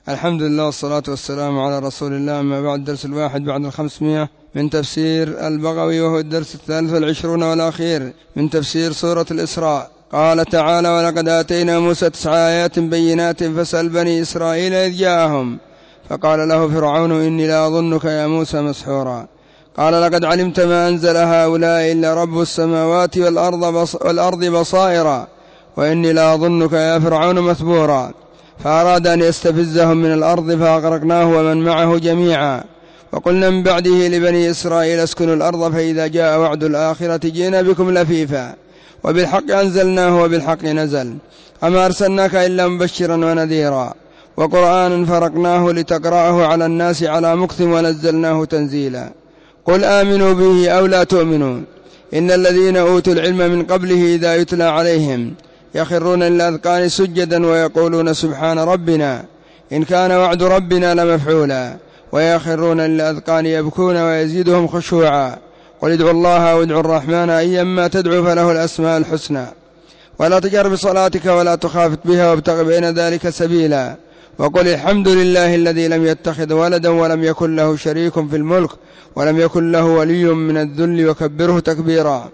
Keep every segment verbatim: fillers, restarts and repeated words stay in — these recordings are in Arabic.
الحمد لله والصلاة والسلام على رسول الله. أما بعد، درس الواحد بعد الخمسمائة من تفسير البغوي، وهو الدرس الثالث والعشرون والأخير من تفسير سورة الإسراء. قال تعالى: ولقد آتينا موسى تسع آيات بينات فاسأل بني إسرائيل إذ جاءهم فقال له فرعون إني لأظنك يا موسى مسحورا. قال: لقد علمت ما أنزل هؤلاء إلا رب السماوات والأرض, بص والأرض بصائرا وإني لأظنك يا فرعون مثبورا. فأراد أن يستفزهم من الأرض فأغرقناه ومن معه جميعا. وقلنا من بعده لبني إسرائيل اسكنوا الأرض فإذا جاء وعد الآخرة جئنا بكم لفيفا وبالحق أنزلناه وبالحق نزل أما أرسلناك إلا مبشرا ونذيرا وقرآنا فرقناه لتقرأه على الناس على مكث ونزلناه تنزيلا. قل آمنوا به أو لا تؤمنوا إن الذين أوتوا العلم من قبله إذا يتلى عليهم يخرون للأذقان سجدا ويقولون سبحان ربنا إن كان وعد ربنا لمفعولا ويخرون للأذقان يبكون ويزيدهم خشوعا. قل ادعوا الله أو ادعوا الرحمن أيما تدعو فله الأسماء الحسنى ولا تجهر بصلاتك ولا تخافت بها وابتغ بين ذلك سبيلا. وقل الحمد لله الذي لم يتخذ ولدا ولم يكن له شريك في الملك ولم يكن له ولي من الذل وكبره تكبيرا.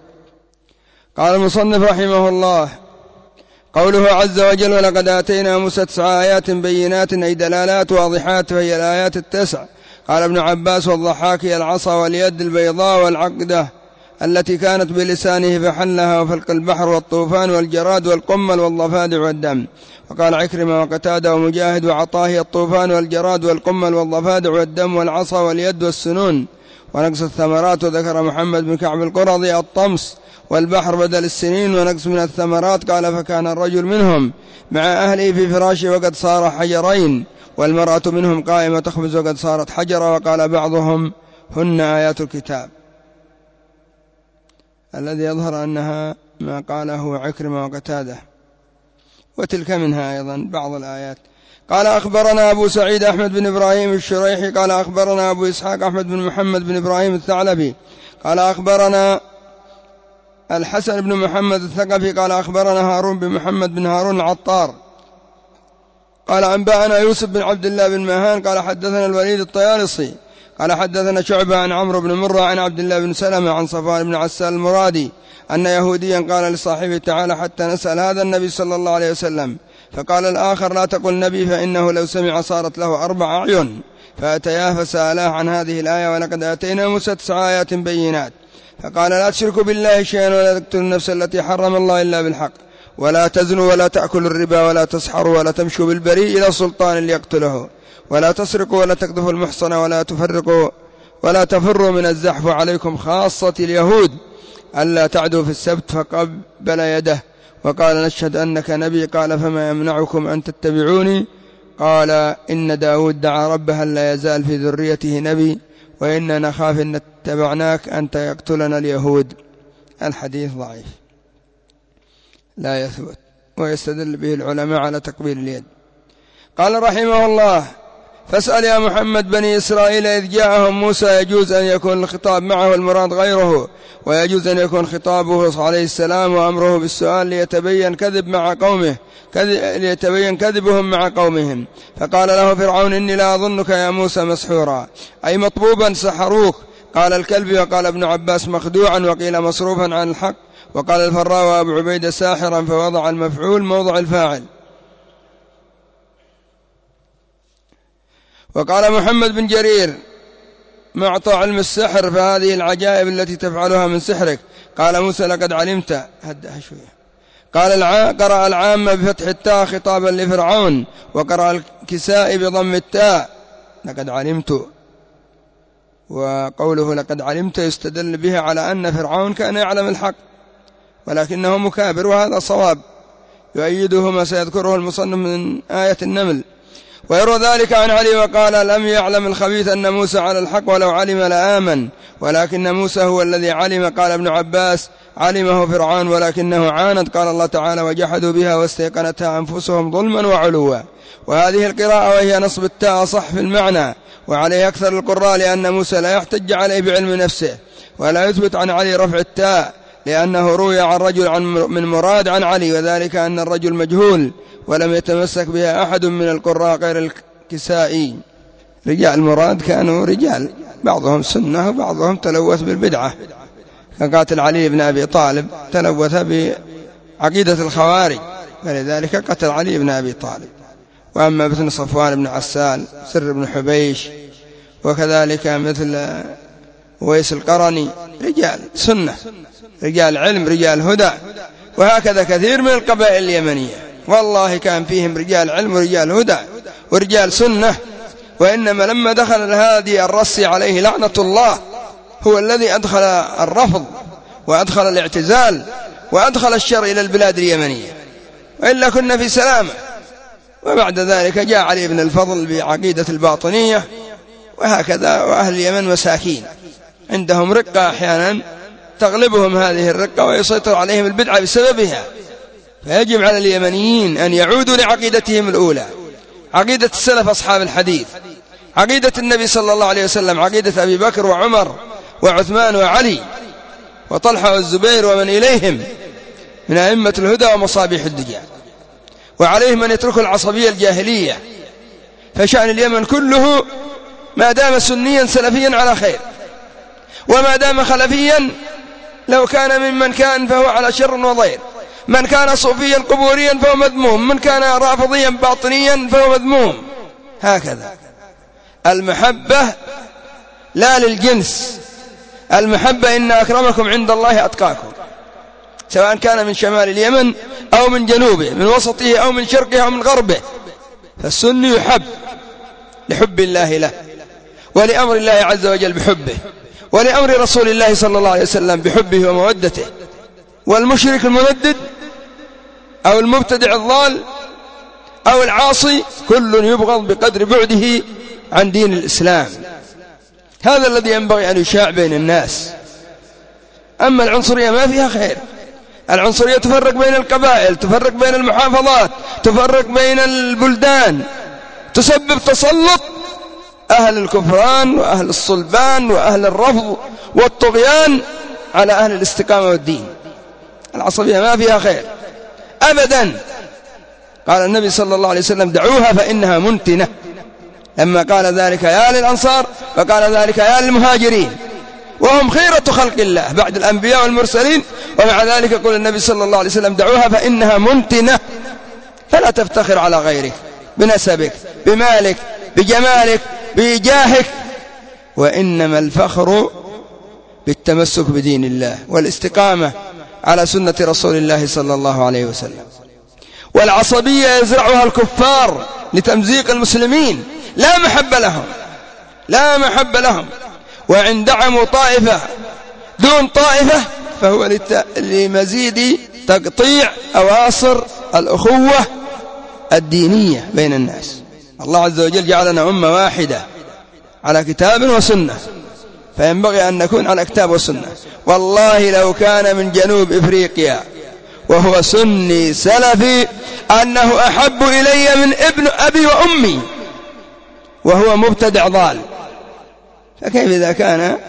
قال المصنف رحمه الله: قوله عز وجل: ولقد آتينا موسى تسع آيات بينات أي دلالات واضحات، فهي الآيات التسع. قال ابن عباس: والضحاك هي العصا واليد البيضاء والعقدة التي كانت بلسانه فحلها وفلق البحر والطوفان والجراد والقمل والضفادع والدم. وقال عكرمة وقتادة ومجاهد وعطاه: هي الطوفان والجراد والقمل والضفادع والدم والعصا واليد والسنون ونقص الثمرات. وذكر محمد بن كعب القرظي الطمس والبحر بدل السنين ونقص من الثمرات. قال: فكان الرجل منهم مع أهله في فراشه وقد صار حجرين والمرأة منهم قائمة تخبز وقد صارت حجرا. وقال بعضهم: هن آيات الكتاب، الذي يظهر أنها ما قاله عكرمة وقتاده، وتلك منها أيضا بعض الآيات. قال: أخبرنا أبو سعيد أحمد بن إبراهيم الشريحي قال: أخبرنا أبو إسحاق أحمد بن محمد بن إبراهيم الثعلبي قال: أخبرنا الحسن بن محمد الثقفي قال: أخبرنا هارون بن محمد بن هارون العطار قال: أنبأنا يوسف بن عبد الله بن مهان قال: حدثنا الوليد الطيالسي قال: حدثنا شعبة عن عمرو بن مرة عن عبد الله بن سلمة عن صفوان بن عسال المرادي أن يهوديا قال لصاحبه تعالى حتى نسأل هذا النبي صلى الله عليه وسلم. فقال الآخر: لا تقل نبي فإنه لو سمع صارت له أربع أعين. فأتياه فسألاه عن هذه الآية: ولقد آتينا موسى تسع آيات بينات. فقال: لا تشركوا بالله شيئا ولا تقتلوا النفس التي حرم الله إلا بالحق ولا تزنوا ولا تأكلوا الربا ولا تسحروا ولا تمشوا بالبريء إلى سلطان ليقتله ولا تسرقوا ولا تقذفوا المحصن ولا تفرقوا ولا تفروا من الزحف عليكم خاصة اليهود ألا تعدوا في السبت. فقبل يده وقال: نشهد أنك نبي. قال: فما يمنعكم أن تتبعوني؟ قال: إن داود دعا ربه ألا يزال في ذريته نبي وإننا نخاف أن اتبعناك أنت يقتلنا اليهود. الحديث ضعيف لا يثبت، ويستدل به العلماء على تقبيل اليد. قال رحمه الله: فاسأل يا محمد بني إسرائيل إذ جاءهم موسى. يجوز أن يكون الخطاب معه المراد غيره، ويجوز أن يكون خطابه عليه السلام وأمره بالسؤال ليتبين كذب مع قومه كذب ليتبين كذبهم مع قومهم. فقال له فرعون: إني لا أظنك يا موسى مسحورا، أي مطبوبا سحروك. قال الكلبي وقال ابن عباس مخدوعا وقيل مصروفا عن الحق. وقال الفراء وأبو عبيدة ساحرا، فوضع المفعول موضع الفاعل. وقال محمد بن جرير: معطى علم السحر فهذه العجائب التي تفعلها من سحرك. قال موسى: لقد علمت. هدها شوية. قال الع... قرأ العامة بفتح التاء خطابا لفرعون، وقرأ الكسائي بضم التاء لقد علمت. وقوله لقد علمت يستدل به على أن فرعون كان يعلم الحق ولكنه مكابر، وهذا صواب يؤيده ما سيذكره المصنف من آية النمل. ويروى ذلك عن علي وقال: لم يعلم الخبيث أن موسى على الحق ولو علم لآمن ولكن موسى هو الذي علم. قال ابن عباس: علمه فرعون ولكنه عاند. قال الله تعالى: وجحدوا بها واستيقنتها أنفسهم ظلما وعلوا. وهذه القراءة وهي نصب التاء صح في المعنى، وعليه أكثر القراء، لأن موسى لا يحتج عليه بعلم نفسه، ولا يثبت عن علي رفع التاء، لأنه روي عن رجل عن من مراد عن علي، وذلك أن الرجل مجهول ولم يتمسك بها أحد من القراء غير الكسائي. رجال المراد كانوا رجال بعضهم سنة وبعضهم تلوث بالبدعة، فقاتل علي بن أبي طالب تلوث بعقيدة الخوارج، فلذلك قتل علي بن أبي طالب. وأما مثل صفوان بن عسال، سر بن حبيش، وكذلك مثل ويس القرني، رجال سنة، رجال علم، رجال هدى. وهكذا كثير من القبائل اليمنية والله كان فيهم رجال علم ورجال هدى ورجال سنة. وإنما لما دخل الهادي الرسي عليه لعنة الله هو الذي أدخل الرفض وأدخل الاعتزال وأدخل الشر إلى البلاد اليمنية، وإلا كنا في سلامة. وبعد ذلك جاء علي بن الفضل بعقيدة الباطنية، وهكذا. وأهل اليمن مساكين عندهم رقة أحيانا تغلبهم هذه الرقة ويسيطر عليهم البدعة بسببها، فيجب على اليمنيين أن يعودوا لعقيدتهم الأولى، عقيدة السلف أصحاب الحديث، عقيدة النبي صلى الله عليه وسلم، عقيدة أبي بكر وعمر وعثمان وعلي وطلحة والزبير ومن إليهم من أئمة الهدى ومصابيح الدجى. وعليهم أن يتركوا العصبية الجاهلية، فشأن اليمن كله ما دام سنيا سلفيا على خير، وما دام خلفيا لو كان ممن كان فهو على شر وضير، من كان صوفيا قبوريا فهو مذموم، من كان رافضيا باطنيا فهو مذموم. هكذا المحبة لا للجنس، المحبة إن أكرمكم عند الله أتقاكم، سواء كان من شمال اليمن أو من جنوبه، من وسطه أو من شرقه أو من غربه، فالسني يحب لحب الله له، ولأمر الله عز وجل بحبه، ولأمر رسول الله صلى الله عليه وسلم بحبه ومودته. والمشرك المندد أو المبتدع الضال أو العاصي كل يبغض بقدر بعده عن دين الإسلام. هذا الذي ينبغي أن يشاع بين الناس. أما العنصرية ما فيها خير، العنصرية تفرق بين القبائل، تفرق بين المحافظات، تفرق بين البلدان، تسبب تسلط أهل الكفران وأهل الصلبان وأهل الرفض والطغيان على أهل الاستقامة والدين. العصبية ما فيها خير أبدا. قال النبي صلى الله عليه وسلم دعوها فإنها منتنة، لما قال ذلك يا للأنصار فقال ذلك يا للمهاجرين، وهم خيرة خلق الله بعد الأنبياء والمرسلين، ومع ذلك يقول النبي صلى الله عليه وسلم دعوها فإنها منتنة. فلا تفتخر على غيرك بنسبك، بمالك، بجمالك، بجاهك، وإنما الفخر بالتمسك بدين الله والاستقامة على سنة رسول الله صلى الله عليه وسلم. والعصبية يزرعها الكفار لتمزيق المسلمين، لا محب لهم، لا محب لهم. وإن دعموا طائفة دون طائفة فهو لمزيد تقطيع أواصر الأخوة الدينية بين الناس. الله عز وجل جعلنا أمة واحدة على كتاب وسنة، فينبغي أن نكون على كتاب وسنة. والله لو كان من جنوب إفريقيا وهو سني سلفي أنه أحب إلي من ابن أبي وأمي وهو مبتدع ضال، فكيف إذا كان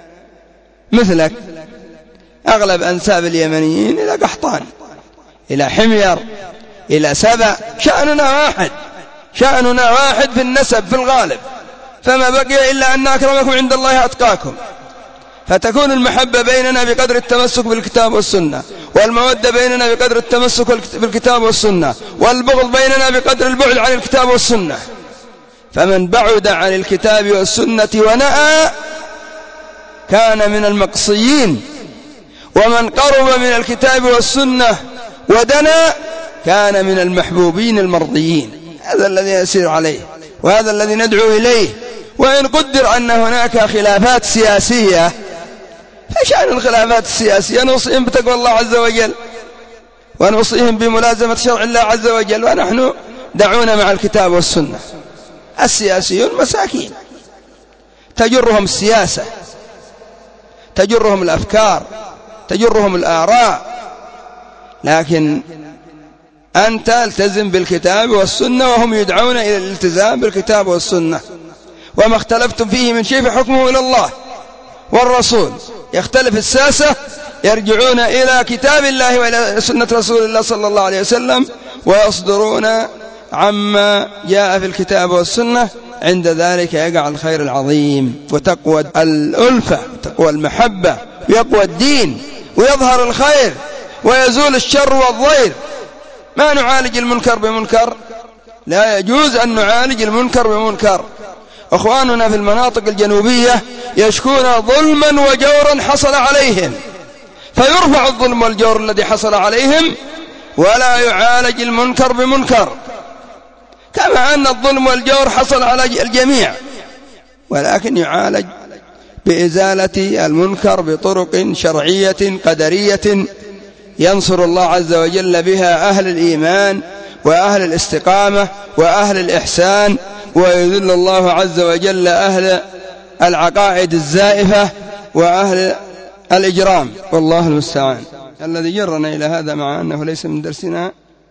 مثلك؟ أغلب أنساب اليمنيين إلى قحطان، إلى حمير، إلى سبأ، شأننا واحد، شأننا واحد في النسب في الغالب، فما بقي إلا أن أكرمكم عند الله أتقاكم. فتكون المحبة بيننا بقدر التمسك بالكتاب والسنة، والمودة بيننا بقدر التمسك بالكتاب والسنة، والبغض بيننا بقدر البعد عن الكتاب والسنة. فمن بعد عن الكتاب والسنة ونأى كان من المقصيين، ومن قرب من الكتاب والسنة ودنا كان من المحبوبين المرضيين. هذا الذي يسير عليه وهذا الذي ندعو إليه. وإن قدر أن هناك خلافات سياسية فشأن الخلافات السياسية نوصيهم بتقوى الله عز وجل، ونوصيهم بملازمة شرع الله عز وجل، ونحن دعونا مع الكتاب والسنة. السياسيون مساكين تجرهم السياسة، تجرهم الأفكار، تجرهم الآراء، لكن أنت التزم بالكتاب والسنة، وهم يدعون إلى الالتزام بالكتاب والسنة. وما اختلفتم فيه من شيء فحكمه إلى الله والرسول. يختلف الساسة يرجعون إلى كتاب الله وإلى سنة رسول الله صلى الله عليه وسلم، ويصدرون عما جاء في الكتاب والسنة، عند ذلك يقع الخير العظيم وتقوى الألفة، تقوى المحبة، ويقوى الدين، ويظهر الخير، ويزول الشر والضير. ما نعالج المنكر بمنكر، لا يجوز أن نعالج المنكر بمنكر. أخواننا في المناطق الجنوبية يشكون ظلما وجورا حصل عليهم، فيرفع الظلم والجور الذي حصل عليهم، ولا يعالج المنكر بمنكر، كما أن الظلم والجور حصل على الجميع، ولكن يعالج بإزالة المنكر بطرق شرعية قدرية ينصر الله عز وجل بها أهل الإيمان وأهل الاستقامة وأهل الإحسان، ويذل الله عز وجل أهل العقائد الزائفة وأهل الإجرام، والله المستعان. الذي جرنا إلى هذا مع أنه ليس من درسنا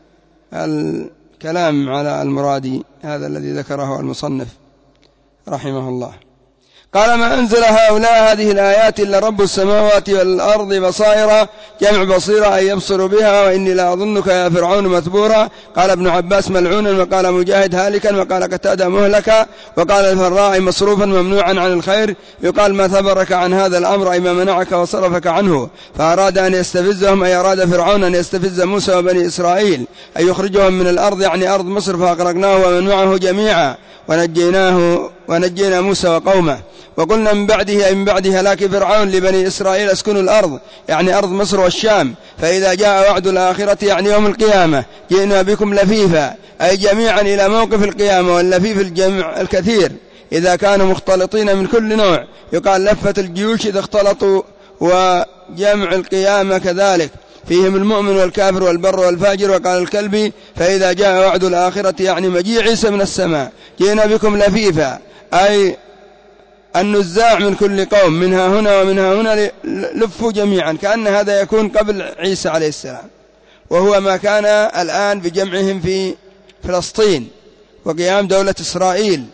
الكلام على المرادي هذا الذي ذكره المصنف رحمه الله. قال: ما أنزل هؤلاء هذه الآيات إلا رب السماوات والأرض بصائر، جمع بصيرة أن يبصر بها، وإني لا أظنك يا فرعون مثبورا. قال ابن عباس: ملعونا، وقال مجاهد: هالكا، وقال قتادة: مهلكا، وقال الفراء: مصروفا ممنوعا عن الخير. يقال: ما ثبرك عن هذا الأمر، أي ما منعك وصرفك عنه. فأراد أن يستفزهم، أي أراد فرعون أن يستفز موسى وبني إسرائيل، أن يخرجهم من الأرض، يعني أرض مصر، فأغرقناه ومن معه جميعا ونجيناه ونجينا موسى وقومه. وقلنا من بعده، أي من بعد هلاك فرعون لبني إسرائيل: اسكنوا الأرض، يعني أرض مصر والشام، فإذا جاء وعد الآخرة، يعني يوم القيامة، جئنا بكم لفيفا، أي جميعا إلى موقف القيامة. واللفيف الجمع الكثير إذا كانوا مختلطين من كل نوع. يقال: لفت الجيوش إذا اختلطوا. وجمع القيامة كذلك فيهم المؤمن والكافر والبر والفاجر. وقال الكلبي: فإذا جاء وعد الآخرة، يعني مجيء عيسى من السماء، جئنا بكم لفيفا، أي النزاع من كل قوم، منها هنا ومنها هنا، لفوا جميعا، كأن هذا يكون قبل عيسى عليه السلام، وهو ما كان الآن بجمعهم في فلسطين وقيام دولة إسرائيل.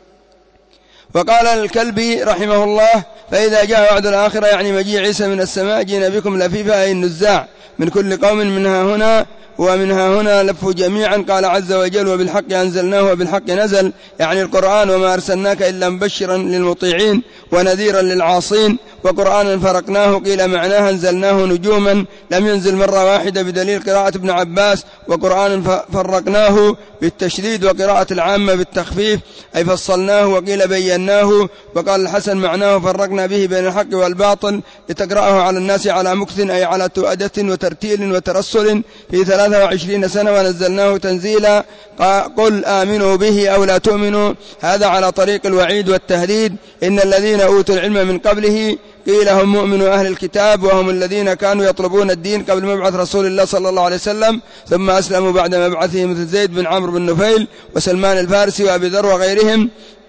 وقال الكلبي رحمه الله: فإذا جاء وعد الآخرة، يعني مجيء عيسى من السماء، جئنا بكم لفيفا، أي النزاع من كل قوم، منها هنا ومنها هنا، لفوا جميعا. قال عز وجل: وبالحق أنزلناه وبالحق نزل، يعني القرآن: وما أرسلناك إلا مبشرا للمطيعين ونذيرا للعاصين. وقرآنا فرقناه، قيل معناه أنزلناه نجوما، لم ينزل مرة واحدة، بدليل قراءة ابن عباس: وقرآنا فرقناه بالتشديد، وقراءة العامة بالتخفيف، أي فصلناه، وقيل بيناه. وقال الحسن: معناه فرقنا به بين الحق والباطل، لتقرأه على الناس على مكث، أي على تؤدة وترتيل وترسل، في ثلاثة وعشرين سنة، ونزلناه تنزيلا. قل آمنوا به أو لا تؤمنوا، هذا على طريق الوعيد والتهديد. إن الذين أوتوا العلم من قبله قيل هم مؤمنوا أهل الكتاب، وهم الذين كانوا يطلبون الدين قبل مبعث رسول الله صلى الله عليه وسلم، ثم أسلموا بعد مبعثه، مثل زيد بن عمرو بن نفيل وسلمان الفارسي وأبي ذر وغيرهم.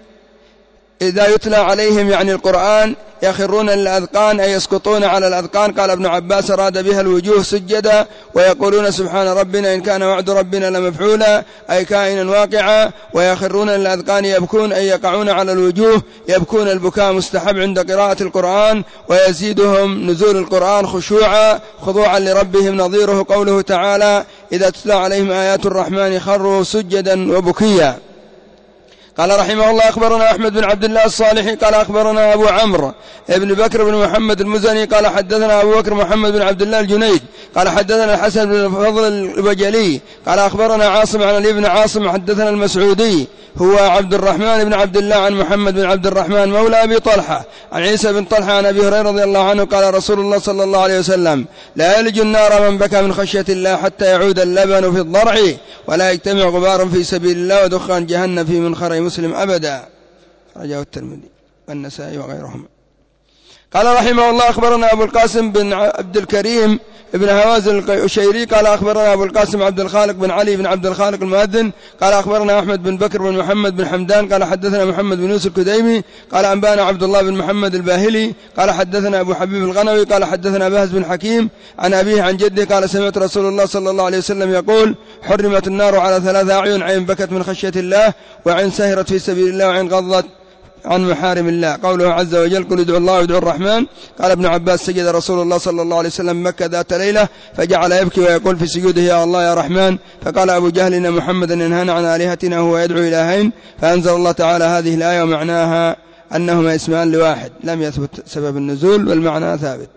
إذا يتلى عليهم، يعني القرآن، يخرون للأذقان، أي يسقطون على الأذقان. قال ابن عباس: أراد بها الوجوه سجدا، ويقولون: سبحان ربنا إن كان وعد ربنا لمفعولا، أي كائنا واقعا. ويخرون للأذقان، يبكون، أي يقعون على الوجوه، يبكون البكاء مستحب عند قراءة القرآن. ويزيدهم نزول القرآن خشوعا خضوعا لربهم، نظيره قوله تعالى: إذا تتلى عليهم آيات الرحمن خروا سجدا وبكيا. قال رحمه الله: أخبرنا أحمد بن عبد الله الصالحي قال أخبرنا أبو عمرو ابن بكر بن محمد المزني قال حدثنا أبو بكر محمد بن عبد الله الجنيد قال حدثنا الحسن بن فضل البجلي قال أخبرنا عاصم عن علي بن عاصم حدثنا المسعودي هو عبد الرحمن بن عبد الله عن محمد بن عبد الرحمن مولى أبي طلحة عن عيسى بن طلحة عن أبي هريرة رضي الله عنه قال رسول الله صلى الله عليه وسلم: لا يلج النار من بكى من خشية الله حتى يعود اللبن في الضرع ولا يجتمع غبار في سبيل الله ودخان جهنم في منخر مسلم أبدا. رجاه الترمذي والنسائي وغيرهما. قال رحمه الله: أخبرنا أبو القاسم بن عبد الكريم ابن هواز القشيري قال أخبرنا أبو القاسم عبد الخالق بن علي بن عبد الخالق المؤذن قال أخبرنا أحمد بن بكر بن محمد بن حمدان قال حدثنا محمد بن يوسف الكديمي قال أنبانا عبد الله بن محمد الباهلي قال حدثنا أبو حبيب الغنوي قال حدثنا بهز بن حكيم عن أبيه عن جده قال سمعت رسول الله صلى الله عليه وسلم يقول: حرمت النار على ثلاث أعين: عين بكت من خشية الله، وعين سهرت في سبيل الله، وعين غضت عن محارم الله. قوله عز وجل قل ادعوا الله وادعوا الرحمن. قال ابن عباس سجد رسول الله صلى الله عليه وسلم مكة ذات ليلة فجعل يبكي ويقول في سجوده يا الله يا رحمن. فقال أبو جهل إن محمدا ينهانا عن آلهتنا وهو يدعو إلهين. فأنزل الله تعالى هذه الآية ومعناها أنهما اسمان لواحد لم يثبت سبب النزول والمعنى ثابت.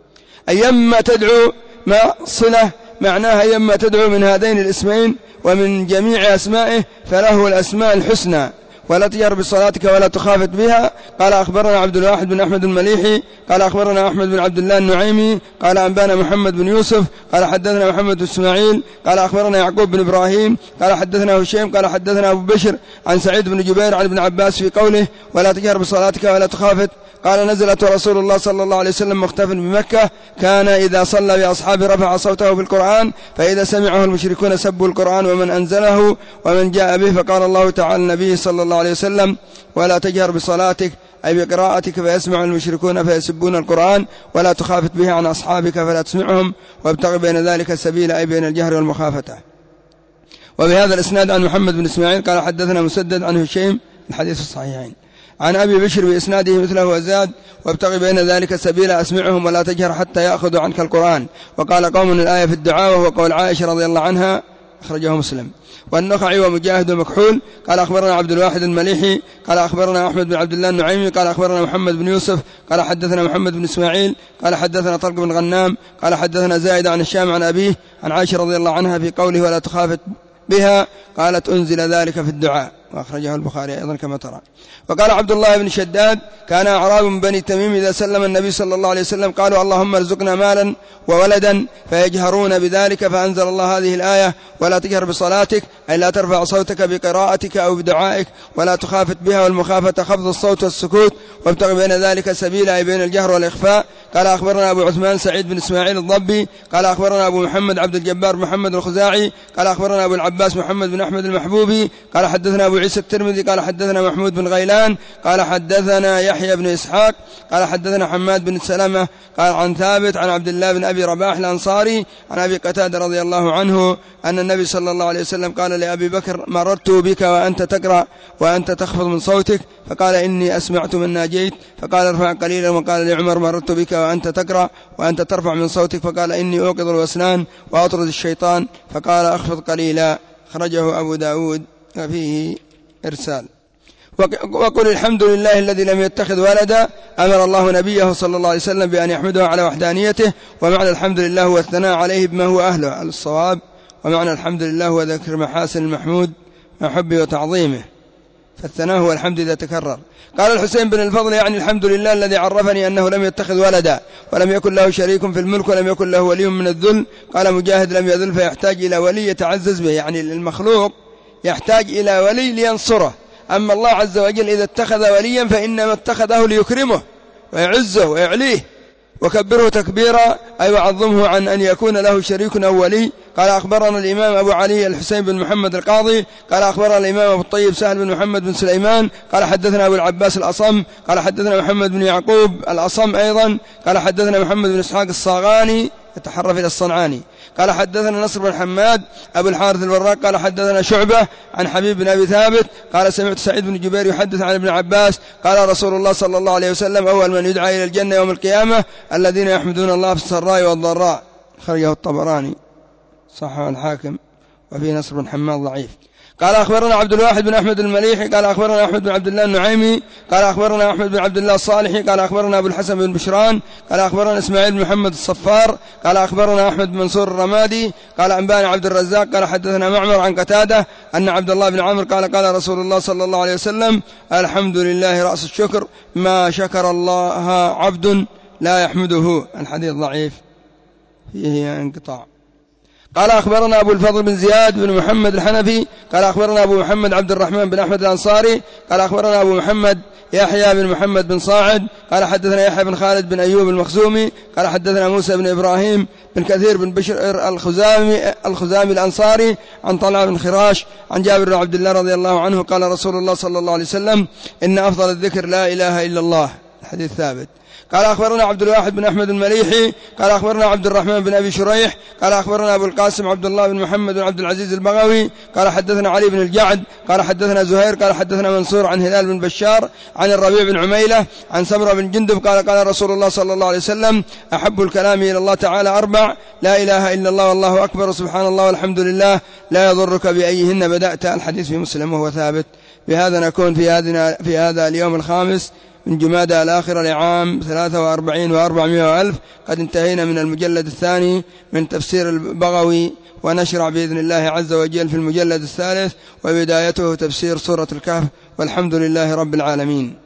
أيما تدعو ما صلة معناها أيما تدعو من هذين الاسمين ومن جميع أسمائه فله الأسماء الحسنى ولا تجهر بصلاتك ولا تخافت بها. قال أخبرنا عبد الواحد بن أحمد المليحي قال أخبرنا أحمد بن عبد الله النعيمي قال أنبانا محمد بن يوسف قال حدثنا محمد بن إسماعيل قال أخبرنا يعقوب بن إبراهيم قال حدثنا هشيم قال حدثنا أبو بشر عن سعيد بن جبير عن ابن عباس في قوله ولا تجهر بصلاتك ولا تخافت. قال نزلت رسول الله صلى الله عليه وسلم مختف بمكة كان إذا صلى بأصحابه رفع صوته بالقرآن فإذا سمعه المشركون سبوا القرآن ومن أنزله ومن جاء به. فقال الله تعالى النبي صلى الله عليه وسلم ولا تجهر بصلاتك أي بقراءتك فيسمع المشركون فيسبون القرآن ولا تخافت به عن أصحابك فلا تسمعهم وابتغ بين ذلك السبيل أي بين الجهر والمخافة. وبهذا الإسناد عن محمد بن إسماعيل قال حدثنا مسدد عن هشيم الحديث الصحيحين عن أبي بشر بإسناده مثله وزاد وابتغ بين ذلك سبيلا أسمعهم ولا تجهر حتى يأخذوا عنك القرآن. وقال قوم الآية في الدعاء وهو قول عائشة رضي الله عنها أخرجه مسلم. والنخعي ومجاهد ومكحول قال أخبرنا عبد الواحد المليحي قال أخبرنا أحمد بن عبد الله النعيمي قال أخبرنا محمد بن يوسف قال حدثنا محمد بن إسماعيل قال حدثنا طلق بن غنام قال حدثنا زائد عن الشام عن أبيه عن عائشة رضي الله عنها في قوله ولا تخافت بها قالت أنزل ذلك في الدعاء وأخرجه البخاري أيضا كما ترى. وقال عبد الله بن شداد كان أعراب من بني تميم إذا سلم النبي صلى الله عليه وسلم قالوا اللهم ارزقنا مالا وولدا فيجهرون بذلك فأنزل الله هذه الآية ولا تجهر بصلاتك أي لا ترفع صوتك بقراءتك أو بدعائك ولا تخافت بها والمخافة خفض الصوت والسكوت وابتغ بين ذلك سبيلا أي بين الجهر والإخفاء. قال أخبرنا أبو عثمان سعيد بن إسماعيل الضبي قال أخبرنا أبو محمد عبد الجبار محمد الخزاعي قال أخبرنا أبو العباس محمد بن أحمد المحبوبي قال حدثنا أبو عيسى الترمذي قال حدثنا محمود بن غيلان قال حدثنا يحيى بن إسحاق قال حدثنا حماد بن سلمة قال عن ثابت عن عبد الله بن أبي رباح الأنصاري عن أبي قتادة رضي الله عنه أن النبي صلى الله عليه وسلم قال لأبي بكر مررت بك وأنت تقرأ وأنت تخفض من صوتك فقال إني أسمعت من ناجيت فقال ارفع قليلا. وقال لعمر مررت بك وأنت تقرأ وأنت ترفع من صوتك فقال إني أوقظ الوسنان وأطرد الشيطان فقال أخفض قليلا. خرجه أبو داود فيه إرسال. وقل الحمد لله الذي لم يتخذ ولدا أمر الله نبيه صلى الله عليه وسلم بأن يحمده على وحدانيته. ومعنى الحمد لله هو الثناء عليه بما هو أهله على الصواب. ومعنى الحمد لله هو ذكر محاسن المحمود مع حبه وتعظيمه فالثناء هو الحمد إذا تكرر. قال الحسين بن الفضل يعني الحمد لله الذي عرفني أنه لم يتخذ ولدا ولم يكن له شريك في الملك ولم يكن له ولي من الذل. قال مجاهد لم يذل فيحتاج إلى ولي يتعزز به يعني المخلوق يحتاج إلى ولي لينصره. أما الله عز وجل إذا اتخذ وليا فإنما اتخذه ليكرمه ويعزه ويعليه وكبره تكبيرا أي وعظمه عن أن يكون له شريك أو ولي. قال أخبرنا الإمام أبو علي الحسين بن محمد القاضي قال أخبرنا الإمام أبو الطيب سهل بن محمد بن سليمان قال حدثنا أبو العباس الأصم قال حدثنا محمد بن يعقوب الأصم أيضا قال حدثنا محمد بن إسحاق الصاغاني يتحرف إلى الصنعاني قال حدثنا نصر بن حماد أبو الحارث الوراق قال حدثنا شعبة عن حبيب بن أبي ثابت قال سمعت سعيد بن جبير يحدث عن ابن عباس قال رسول الله صلى الله عليه وسلم أول من يدعى إلى الجنة يوم القيامة الذين يحمدون الله في السراء والضراء. خرجه الطبراني صححه الحاكم وفي نصر بن حماد ضعيف. قال أخبرنا عبد الواحد بن أحمد المليحي قال أخبرنا أحمد بن عبد الله النعيمي قال أخبرنا أحمد بن عبد الله الصالحي قال أخبرنا أبو الحسن بن بشران قال أخبرنا إسماعيل بن محمد الصفار قال أخبرنا أحمد بن منصور الرمادي قال أنبانا عبد الرزاق قال حدثنا معمر عن قتادة أن عبد الله بن عمرو قال قال رسول الله صلى الله عليه وسلم الحمد لله رأس الشكر ما شكر الله عبد لا يحمده. الحديث ضعيف فيه انقطاع. قال أخبرنا أبو الفضل بن زياد بن محمد الحنفي قال أخبرنا أبو محمد عبد الرحمن بن أحمد الأنصاري قال أخبرنا أبو محمد يحيى بن محمد بن صاعد قال حدثنا يحيى بن خالد بن أيوب المخزومي قال حدثنا موسى بن إبراهيم بن كثير بن بشر الخزامي, الخزامي الأنصاري عن طلحة بن خراش عن جابر بن عبد الله رضي الله عنه قال رسول الله صلى الله عليه وسلم إن أفضل الذكر لا إله إلا الله. الحديث ثابت. قال أخبرنا عبد الواحد بن أحمد المليحي قال أخبرنا عبد الرحمن بن أبي شريح قال أخبرنا أبو القاسم عبد الله بن محمد بن عبد العزيز البغوي قال حدثنا علي بن الجعد قال حدثنا زهير قال حدثنا منصور عن هلال بن بشار عن الربيع بن عميلة عن سمرة بن جندب قال قال رسول الله صلى الله عليه وسلم أحب الكلام إلى الله تعالى أربع: لا إله إلا الله والله أكبر سبحان الله والحمد لله لا يضرك بأيهن بدأت. الحديث في مسلم وهو ثابت. بهذا نكون في هذا في هذا اليوم الخامس من جمادى الآخرة لعام ثلاثة وأربعين وأربعمائة ألف قد انتهينا من المجلد الثاني من تفسير البغوي، ونشرع بإذن الله عز وجل في المجلد الثالث وبدايته تفسير سورة الكهف، والحمد لله رب العالمين.